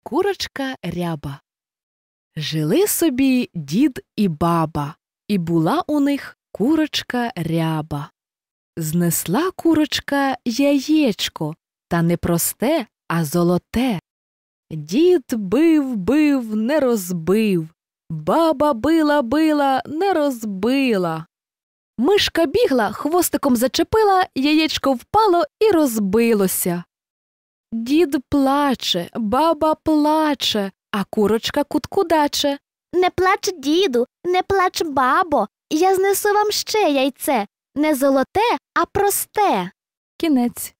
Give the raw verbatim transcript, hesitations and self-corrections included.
Курочка ряба. Жили собі дід і баба, і була у них курочка ряба. Знесла курочка яєчко, та не просте, а золоте. Дід бив-бив, не розбив, баба била-била, не розбила. Мишка бігла, хвостиком зачепила, яєчко впало і розбилося. Дід плаче, баба плаче, а курочка куткудаче. Не плач, діду, не плач, бабо, я знесу вам ще яйце. Не золоте, а просте. Кінець.